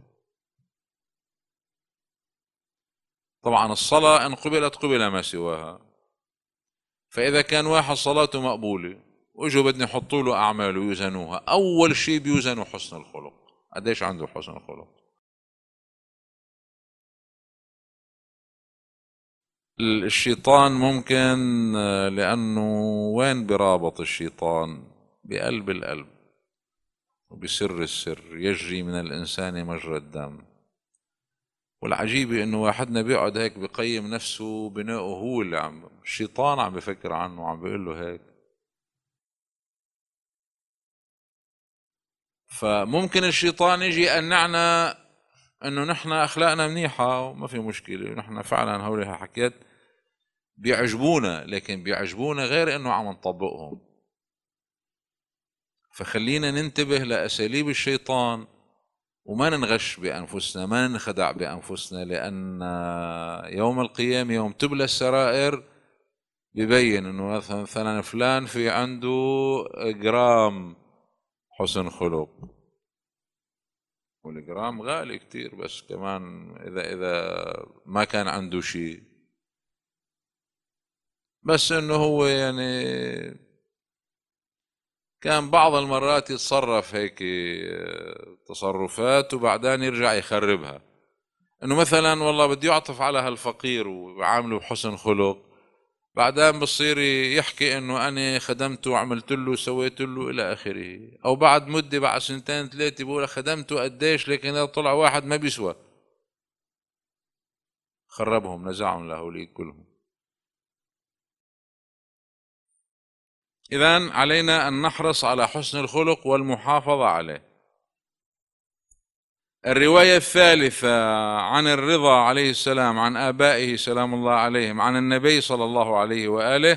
طبعا الصلاة إن قبلت قبل ما سواها، فإذا كان واحد صلاته مقبولة وإجوا بدنا يحطوا له أعمال ويوزنوها، أول شيء بيوزنوا حسن الخلق، قديش عنده حسن الخلق. الشيطان ممكن، لأنه وين برابط الشيطان؟ بقلب القلب وبسر السر، يجري من الإنسان مجرى الدم. والعجيبة إنه واحدنا بيقعد هيك بقيم نفسه بناءه، هو اللي عم الشيطان عم بفكر عنه وعم بيقول له هيك. فممكن الشيطان يجي يقنعنا إنه نحن أخلاقنا منيحة وما في مشكلة، ونحن فعلا هولي حكيت بيعجبونا، لكن بيعجبونا غير إنه عم نطبقهم. فخلينا ننتبه لأساليب الشيطان وما ننغش بأنفسنا، ما ننخدع بأنفسنا، لأن يوم القيامة يوم تبلى السرائر ببين إنه مثلا فلان في عنده جرام حسن خلق، والجرام غالي كتير، بس كمان إذا إذا ما كان عنده شيء، بس إنه هو يعني كان بعض المرات يتصرف هيك تصرفات وبعدين يرجع يخربها. انه مثلا والله بده يعطف على هالفقير وعامله بحسن خلق، بعدين بصير يحكي انه انا خدمته وعملت له وسويت له الى اخره، او بعد مده بعد سنتين ثلاثه بقول خدمته قديش، لكن اذا طلع واحد ما بيسوى خربهم نزعهم لهوليك كلهم. إذن علينا أن نحرص على حسن الخلق والمحافظة عليه. الرواية الثالثة عن الرضا عليه السلام عن آبائه سلام الله عليهم عن النبي صلى الله عليه وآله: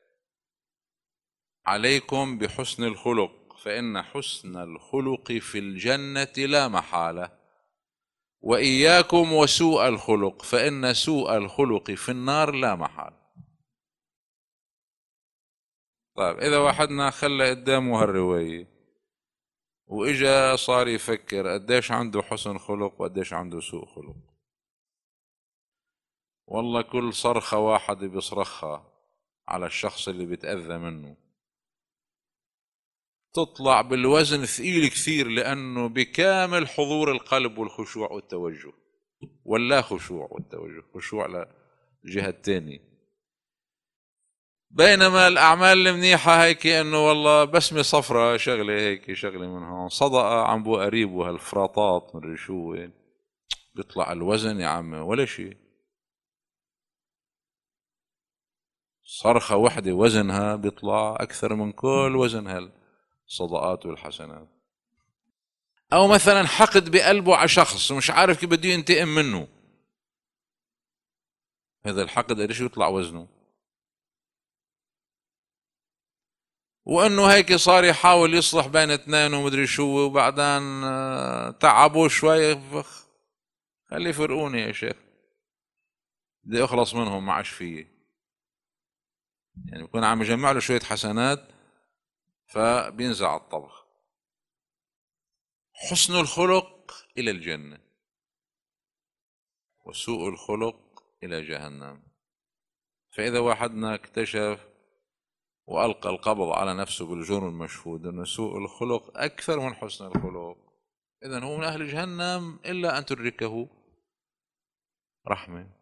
عليكم بحسن الخلق فإن حسن الخلق في الجنة لا محالة، وإياكم وسوء الخلق فإن سوء الخلق في النار لا محالة. طيب إذا واحدنا خلى قدامه هالرواية وإجا صار يفكر قديش عنده حسن خلق وقديش عنده سوء خلق، والله كل صرخة واحدة بيصرخها على الشخص اللي بيتأذى منه تطلع بالوزن ثقيل كثير، لأنه بكامل حضور القلب والخشوع والتوجه، ولا خشوع والتوجه، خشوع للجهة الثانية. بينما الأعمال المنيحة هيك إنه والله بسمة صفرة شغلة هيك شغلة من هون، صدقة عم بو قريب وهالفراطات مدري شو وين، بيطلع الوزن يا عم ولا شيء. صرخة وحدة وزنها بيطلع أكثر من كل وزن هالصدقات والحسنات. أو مثلا حقد بقلبه على شخص ومش عارف كيف بده ينتقم منه، هذا الحقد قديش يطلع وزنه. وانه هيك صار يحاول يصلح بين اثنين ومدري شو، وبعدين تعبوا شوي، خلي يفرقوني يا شيخ، بدي اخلص منهم ما عادش فيي، يعني بكون عم يجمع له شويه حسنات فبينزع الطبخ. حسن الخلق الى الجنه وسوء الخلق الى جهنم. فاذا واحدنا اكتشف والقى القبض على نفسه بالجرم المشهود انه سوء الخلق اكثر من حسن الخلق، اذا هو من اهل جهنم الا ان تدركه رحمه.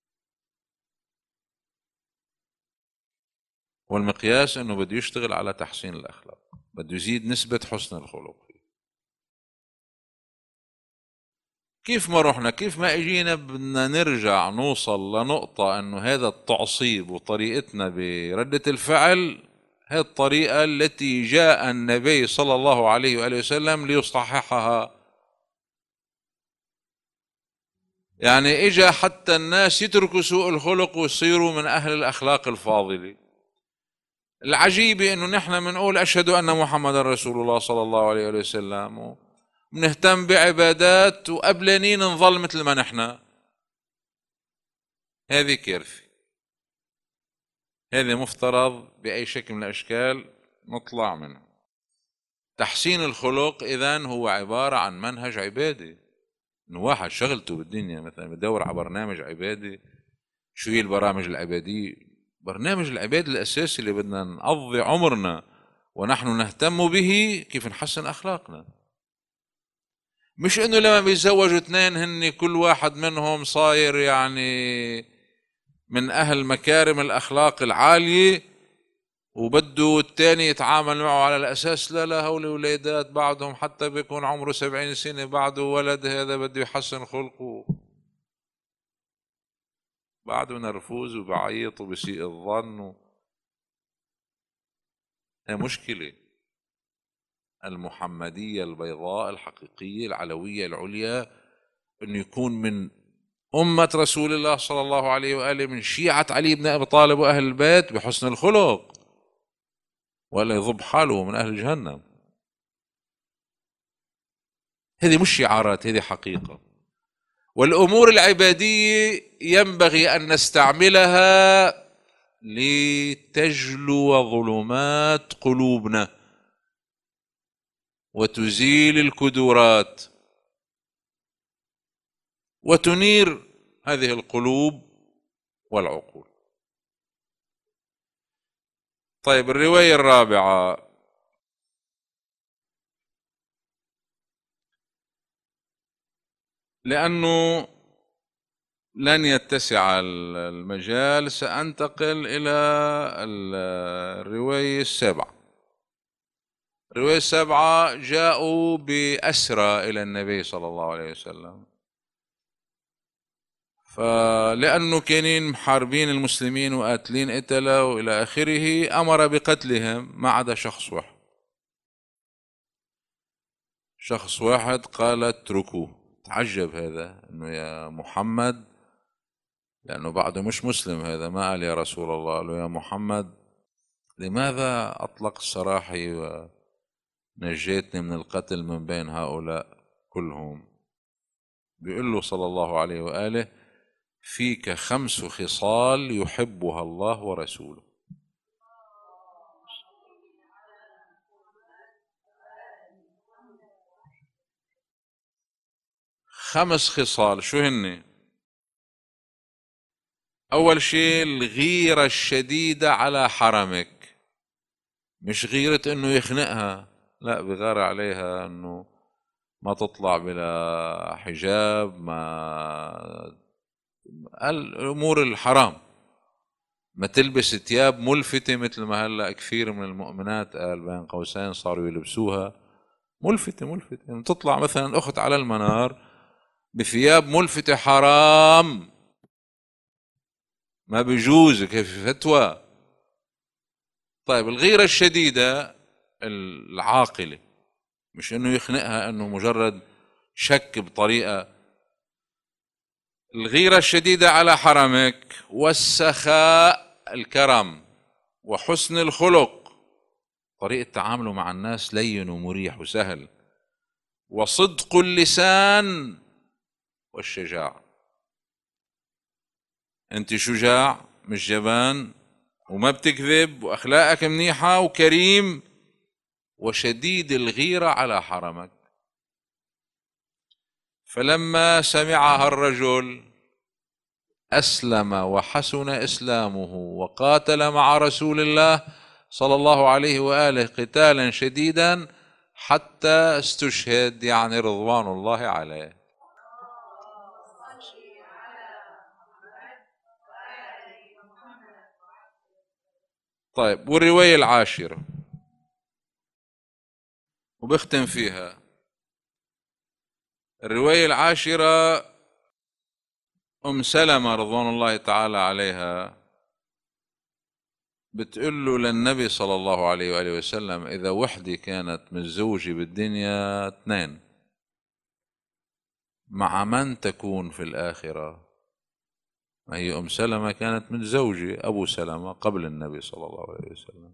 والمقياس انه بده يشتغل على تحسين الاخلاق، بده يزيد نسبة حسن الخلق فيه. كيف ما رحنا كيف ما اجينا بدنا نرجع نوصل لنقطة انه هذا التعصيب وطريقتنا بردة الفعل هي الطريقة التي جاء النبي صلى الله عليه وآله وسلم ليصححها. يعني اجا حتى الناس يتركوا سوء الخلق ويصيروا من اهل الاخلاق الفاضلة. العجيبة انه نحن بنقول اشهد ان محمد رسول الله صلى الله عليه وآله وسلم، بنهتم بعبادات وقبلانين نظل مثل ما نحن. هذه كارثة، هذا مفترض بأي شكل من الأشكال نطلع منه. تحسين الخلق إذن هو عبارة عن منهج عبادي، إنه واحد شغلته بالدنيا مثلا بدور على برنامج عبادي. شو هي البرامج العبادية؟ برنامج العبادي الأساسي اللي بدنا نقضي عمرنا ونحن نهتم به كيف نحسن أخلاقنا. مش إنه لما بيتزوجوا اثنين هن كل واحد منهم صاير يعني من أهل مكارم الأخلاق العالية وبده الثاني يتعامل معه على الأساس لا لا هول ولادات بعدهم حتى بيكون عمره سبعين سنة بعده ولد هذا بده يحسن خلقه، بعده نرفوز وبعيط وبسيء الظن. هي مشكلة. المحمدية البيضاء الحقيقية العلوية العليا انه يكون من أمة رسول الله صلى الله عليه وآله من شيعة علي بن أبي طالب وأهل البيت بحسن الخلق، ولا يضب حاله من أهل جهنم. هذه مش شعارات، هذه حقيقة. والأمور العبادية ينبغي أن نستعملها لتجلو ظلمات قلوبنا وتزيل الكدورات وتنير هذه القلوب والعقول. طيب الرواية الرابعة. لأنه لن يتسع المجال سأنتقل إلى الرواية السابعة. الرواية السابعة جاءوا بأسرى إلى النبي صلى الله عليه وسلم، فلأنه كانين محاربين المسلمين وقاتلين قتلة وإلى آخره أمر بقتلهم ما عدا شخص واحد. شخص واحد قال اتركوه. تعجب هذا انه يا محمد، لأنه بعده مش مسلم هذا، ما قال يا رسول الله، قال له يا محمد لماذا أطلق سراحي ونجيتني من القتل من بين هؤلاء كلهم؟ بيقول له صلى الله عليه وآله فيك خمس خصال يحبها الله ورسوله. خمس خصال شو هن؟ أول شيء الغيرة الشديدة على حرمك، مش غيرة إنه يخنقها، لا بغار عليها إنه ما تطلع بلا حجاب، ما الأمور الحرام، ما تلبس ثياب ملفتة مثل ما هلا كثير من المؤمنات قال بين قوسين صاروا يلبسوها ملفتة ملفتة يعني تطلع مثلا أخت على المنار بثياب ملفتة حرام، ما بيجوز، كيف فتوى. طيب الغيرة الشديدة العاقلة، مش انه يخنقها انه مجرد شك بطريقة. الغيرة الشديدة على حرمك، والسخاء الكرم، وحسن الخلق، طريقة تعامله مع الناس لين ومريح وسهل، وصدق اللسان، والشجاعة. انت شجاع مش جبان وما بتكذب واخلاقك منيحة وكريم وشديد الغيرة على حرمك. فلما سمعها الرجل أسلم وحسن إسلامه وقاتل مع رسول الله صلى الله عليه وآله قتالا شديدا حتى استشهد، يعني رضوان الله عليه. طيب والرواية العاشرة وبختم فيها. الرواية العاشرة أم سلمة رضوان الله تعالى عليها بتقول له للنبي صلى الله عليه وآله وسلم: إذا وحدي كانت متزوجة بالدنيا اثنين، مع من تكون في الآخرة؟ ما هي أم سلمة كانت متزوجة أبو سلمة قبل النبي صلى الله عليه وسلم،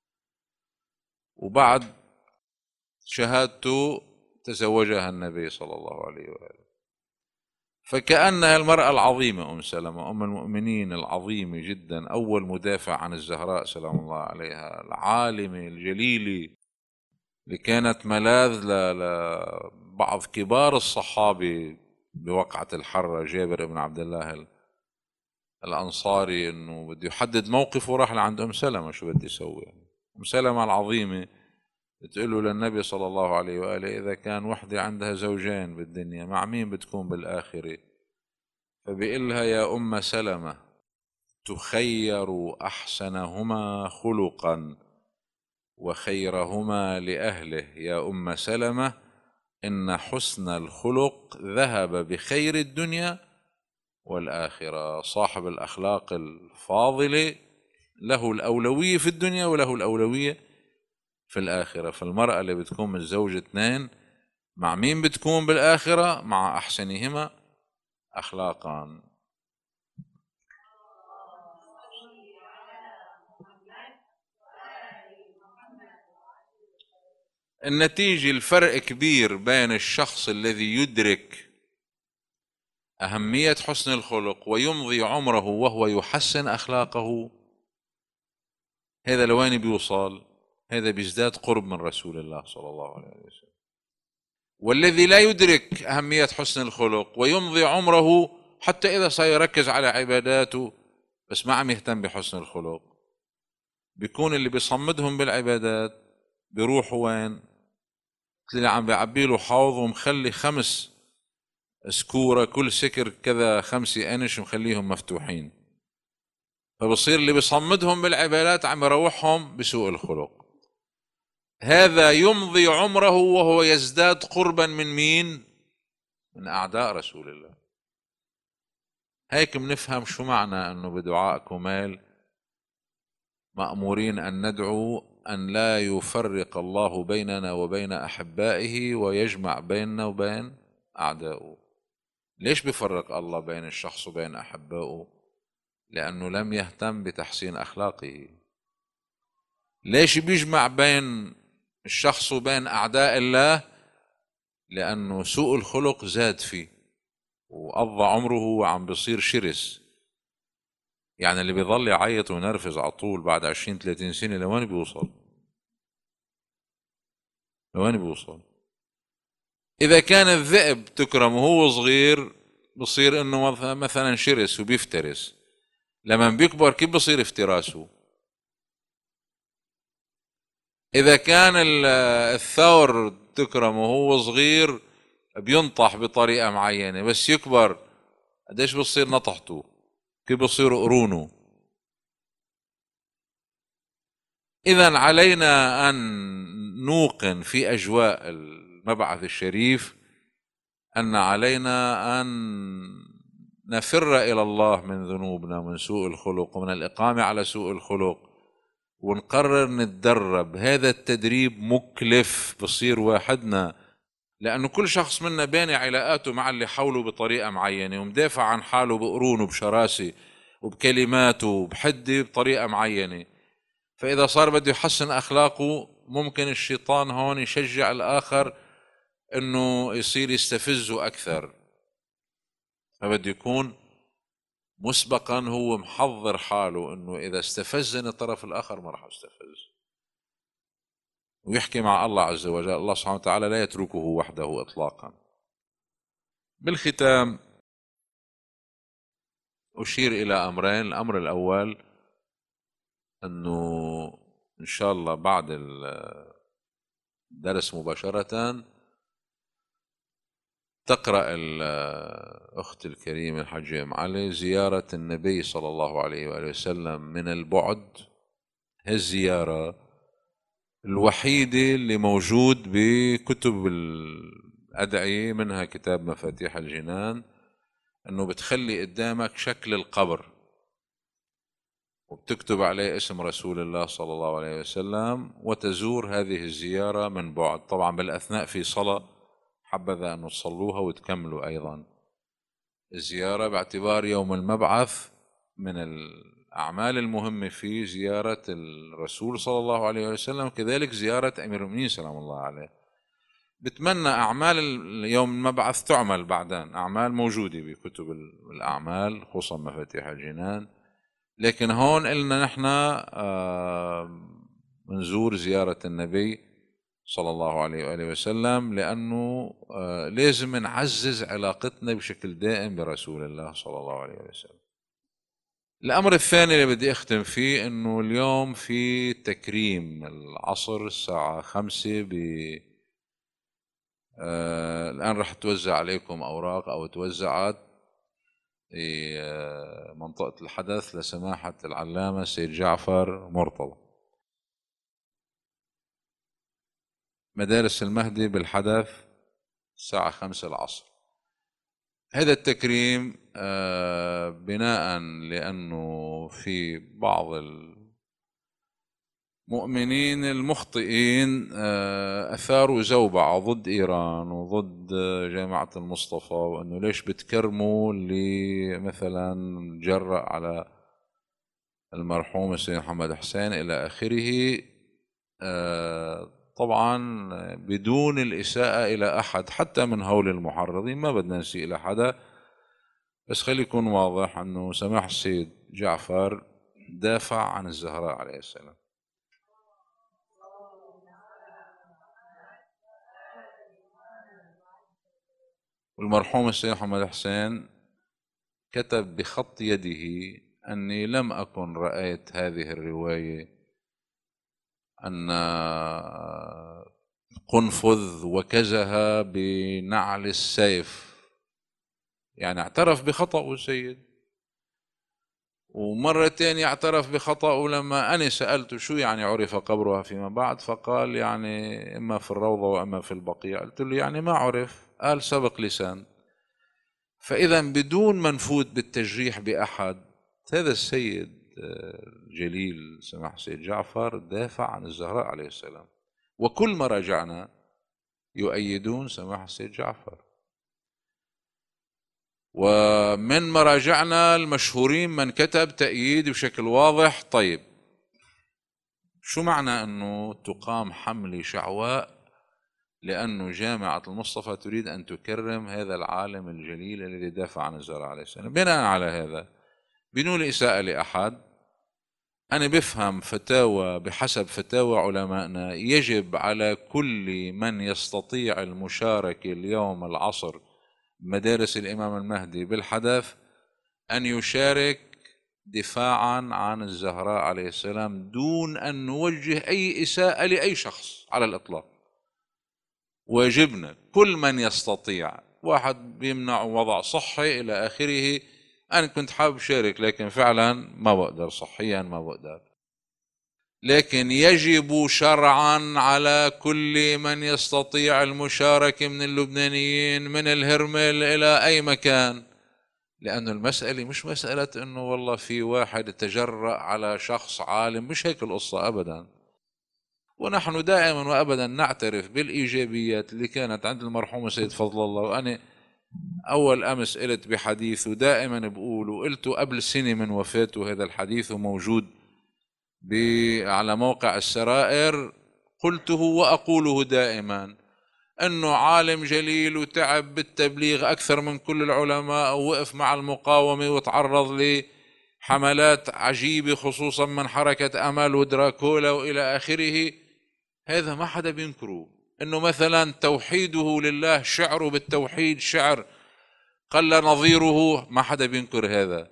وبعد شهادته تزوجها النبي صلى الله عليه وآله، فكأنها المرأة العظيمة أم سلمة أم المؤمنين العظيمة جدا، أول مدافع عن الزهراء سلام الله عليها، العالمة الجليلة اللي كانت ملاذ لبعض كبار الصحابة بوقعة الحرة. جابر بن عبد الله الأنصاري إنه بده يحدد موقفه راح لعند أم سلمة شو بدي يسوي. يعني أم سلمة العظيمة بتقول له للنبي صلى الله عليه وآله: إذا كان وحدة عندها زوجين بالدنيا، مع مين بتكون بالآخرة؟ فبيقول لها: يا أم سلمة، تخير أحسنهما خلقا وخيرهما لأهله. يا أم سلمة، إن حسن الخلق ذهب بخير الدنيا والآخرة. صاحب الأخلاق الفاضلة له الأولوية في الدنيا وله الأولوية في الآخرة. فالمرأة اللي بتكون متزوجة اثنين، مع مين بتكون بالآخرة؟ مع أحسنهما أخلاقا. النتيجة الفرق كبير بين الشخص الذي يدرك أهمية حسن الخلق ويمضي عمره وهو يحسن أخلاقه، هذا لوين بيوصل؟ هذا بيزداد قرب من رسول الله صلى الله عليه وسلم. والذي لا يدرك أهمية حسن الخلق ويمضي عمره حتى إذا صار يركز على عباداته بس ما عم يهتم بحسن الخلق، بيكون اللي بيصمدهم بالعبادات بيروحوا وين؟ اللي عم بيعبي له حوض ومخلي خمس سكورة، كل سكر كذا خمسة انش مخليهم مفتوحين، فبصير اللي بيصمدهم بالعبادات عم يروحهم بسوء الخلق. هذا يمضي عمره وهو يزداد قربا من مين؟ من أعداء رسول الله. هيك بنفهم شو معنى أنه بدعاء كمال مأمورين أن ندعو أن لا يفرق الله بيننا وبين أحبائه ويجمع بيننا وبين أعدائه. ليش بيفرق الله بين الشخص وبين أحبائه؟ لأنه لم يهتم بتحسين أخلاقه. ليش بيجمع بين الشخص وبين أعداء الله؟ لأنه سوء الخلق زاد فيه وقضى عمره وعم بيصير شرس. يعني اللي بيظل يعيط ونرفز على طول بعد عشرين ثلاثين سنة لوين بيوصل؟ لوين بيوصل؟ إذا كان الذئب تكرم وهو صغير بصير إنه مثلا شرس وبيفترس، لما بيكبر كيف بصير افتراسه؟ إذا كان الثور تكرم وهو صغير بينطح بطريقة معينة، بس يكبر قديش بصير نطحته؟ كيف بصير قرونه؟ إذن علينا أن نوقن في أجواء المبعث الشريف أن علينا أن نفر إلى الله من ذنوبنا، من سوء الخلق ومن الإقامة على سوء الخلق، ونقرر نتدرب. هذا التدريب مكلف بصير واحدنا، لأنه كل شخص منا باني علاقاته مع اللي حوله بطريقة معينة ومدافع عن حاله بقرون وبشراسة وبكلماته وبحده بطريقة معينة. فإذا صار بده يحسن أخلاقه ممكن الشيطان هون يشجع الآخر إنه يصير يستفزه أكثر، فبده يكون مسبقا هو محضر حاله إنه إذا استفزني الطرف الآخر ما راح استفز، ويحكي مع الله عز وجل. الله سبحانه وتعالى لا يتركه وحده إطلاقا. بالختام أشير إلى أمرين. الأمر الأول أنه إن شاء الله بعد الدرس مباشرة تقرأ الأخت الكريمة الحجة أم علي زيارة النبي صلى الله عليه وآله وسلم من البعد. هالزيارة الوحيدة اللي موجود بكتب الأدعية، منها كتاب مفاتيح الجنان، أنه بتخلي قدامك شكل القبر وبتكتب عليه اسم رسول الله صلى الله عليه وسلم، وتزور هذه الزيارة من بعد. طبعا بالأثناء في صلاة، حبذا أن تصلوها وتكملوا أيضا الزيارة، باعتبار يوم المبعث من الأعمال المهمة في زيارة الرسول صلى الله عليه وسلم، كذلك زيارة أمير المؤمنين سلام الله عليه. بتمنى أعمال يوم المبعث تعمل بعدين، أعمال موجودة بكتب الأعمال خصوصا مفاتيح الجنان، لكن هون قلنا نحن منزور زيارة النبي صلى الله عليه وآله وسلم، لأنه لازم نعزز علاقتنا بشكل دائم برسول الله صلى الله عليه وسلم. الأمر الثاني اللي بدي أختم فيه أنه اليوم في تكريم العصر الساعة خمسة ب آه الآن رح توزع عليكم أوراق أو توزعت في منطقة الحدث لسماحة العلامة سيد جعفر مرتضى. مدارس المهدي بالحدث الساعة خمسة العصر. هذا التكريم آه بناء لأنه في بعض المؤمنين المخطئين آه أثاروا زوبعة ضد إيران وضد جامعة المصطفى، وأنه ليش بتكرموا اللي مثلا جرأ على المرحوم السيد محمد حسين إلى آخره. آه طبعا بدون الإساءة إلى أحد حتى من هول المحرضين، ما بدنا نسيء إلى حدا، بس خلي يكون واضح أنه سماح السيد جعفر دافع عن الزهراء عليه السلام. والمرحوم السيد محمد حسين كتب بخط يده أني لم أكن رأيت هذه الرواية أن قنفذ وكزها بنعل السيف، يعني اعترف بخطأه سيد. ومرة تانية اعترف بخطأه لما أنا سألته شو يعني عرف قبرها فيما بعد، فقال يعني إما في الروضة وإما في البقيع. قلت له يعني ما عرف، قال سبق لسان. فإذا بدون ما نفوت بالتجريح بأحد، هذا السيد الجليل سماح سيد جعفر دافع عن الزهراء عليه السلام، وكل ما راجعنا يؤيدون سماح السيد جعفر. ومن مراجعنا المشهورين من كتب تأييد بشكل واضح. طيب شو معنى أنه تقام حملة شعواء لأنه جامعة المصطفى تريد أن تكرم هذا العالم الجليل الذي دافع عن الزهراء عليه السلام؟ بناء على هذا بدون إساءة لأحد، أنا بفهم فتاوى بحسب فتاوى علمائنا، يجب على كل من يستطيع المشاركة اليوم العصر مدارس الإمام المهدي بالحدث أن يشارك دفاعا عن الزهراء عليه السلام دون أن نوجه أي إساءة لأي شخص على الإطلاق. واجبنا كل من يستطيع، واحد بيمنع وضع صحي إلى آخره، أنا كنت حابب شارك لكن فعلا ما بقدر صحيا، ما بقدر، لكن يجب شرعا على كل من يستطيع المشاركة من اللبنانيين من الهرمل إلى أي مكان، لأن المسألة مش مسألة أنه والله في واحد تجرأ على شخص عالم، مش هيك القصة أبدا. ونحن دائما وأبدا نعترف بالإيجابيات اللي كانت عند المرحوم سيد فضل الله. وأنا أول أمس قلت بحديث ودائما بقول، وقلته قبل سنة من وفاته هذا الحديث موجود على موقع السرائر، قلته وأقوله دائما، أنه عالم جليل وتعب بالتبليغ أكثر من كل العلماء، ووقف مع المقاومة وتعرض لحملات عجيبة خصوصا من حركة أمل ودراكولا وإلى آخره. هذا ما حدا بينكره. أنه مثلا توحيده لله، شعره بالتوحيد شعر قل نظيره، ما حدا بينكر هذا.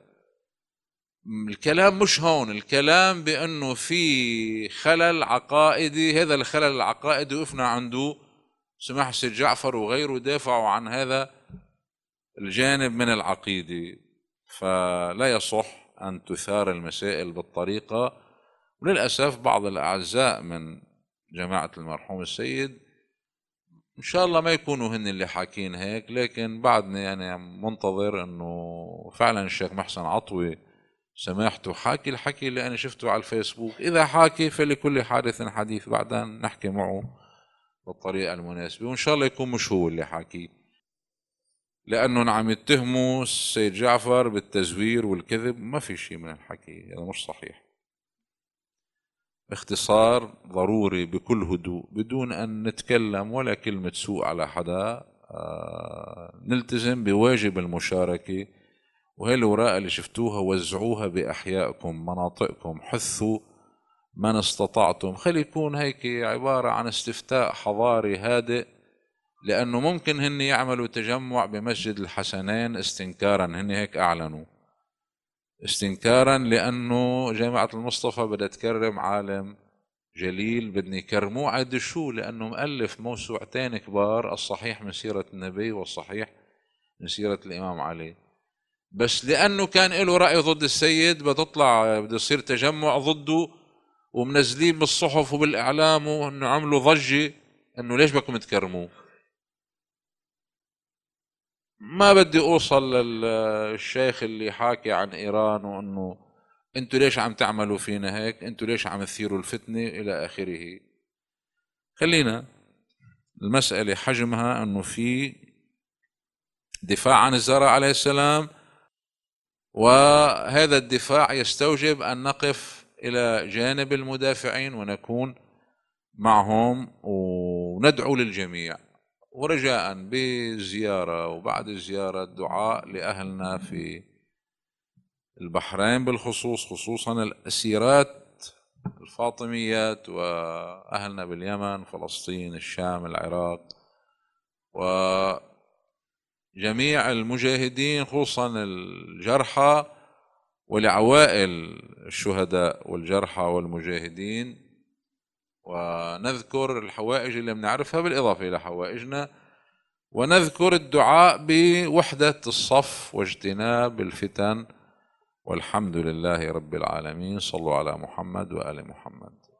الكلام مش هون، الكلام بأنه في خلل عقائدي، هذا الخلل العقائدي وقفنا عنده سماح السيد جعفر وغيره، دافعوا عن هذا الجانب من العقيدة. فلا يصح أن تثار المسائل بالطريقة. وللأسف بعض الأعزاء من جماعة المرحوم السيد إن شاء الله ما يكونوا هن اللي حاكين هيك، لكن بعدني يعني منتظر إنه فعلا الشيخ محسن عطوي سماحته حاكي الحكي اللي أنا شفته على الفيسبوك. إذا حاكي فلكل حادث حديث، بعدين نحكي معه بالطريقة المناسبة، وإن شاء الله يكون مش هو اللي حاكي، لأنه عم يتهموا السيد جعفر بالتزوير والكذب. ما في شيء من الحكي هذا، مش صحيح. باختصار ضروري بكل هدوء بدون أن نتكلم ولا كلمة سوء على حدا، آه نلتزم بواجب المشاركة. وهي الأوراق اللي شفتوها وزعوها بأحيائكم مناطقكم، حثوا من استطعتم. خلي يكون هيك عبارة عن استفتاء حضاري هادئ، لأنه ممكن هن يعملوا تجمع بمسجد الحسنين استنكارا، هن هيك أعلنوا استنكارا، لأنه جامعة المصطفى بدها تكرم عالم جليل، بدنا يكرموه عد شو؟ لأنه مؤلف موسوعتين كبار، الصحيح من سيرة النبي والصحيح من سيرة الإمام علي. بس لأنه كان له رأي ضد السيد بتطلع بده يصير تجمع ضده، ومنزلين بالصحف وبالإعلام وإنه عملوا ضجة إنه ليش بدكم تكرموه. ما بدي أوصل للشيخ اللي حاكي عن إيران وإنه أنتوا ليش عم تعملوا فينا هيك، أنتوا ليش عم تثيروا الفتنة إلى آخره. خلينا المسألة حجمها أنه في دفاع عن الزهراء عليه السلام، وهذا الدفاع يستوجب أن نقف إلى جانب المدافعين ونكون معهم وندعو للجميع، ورجاء بزيارة وبعد الزيارة الدعاء لأهلنا في البحرين بالخصوص، خصوصا الأسيرات الفاطميات، وأهلنا باليمن فلسطين الشام العراق، وجميع المجاهدين خصوصا الجرحى ولعوائل الشهداء والجرحى والمجاهدين. ونذكر الحوائج اللي بنعرفها بالإضافة إلى حوائجنا، ونذكر الدعاء بوحدة الصف واجتناب الفتن. والحمد لله رب العالمين. صلوا على محمد وآل محمد.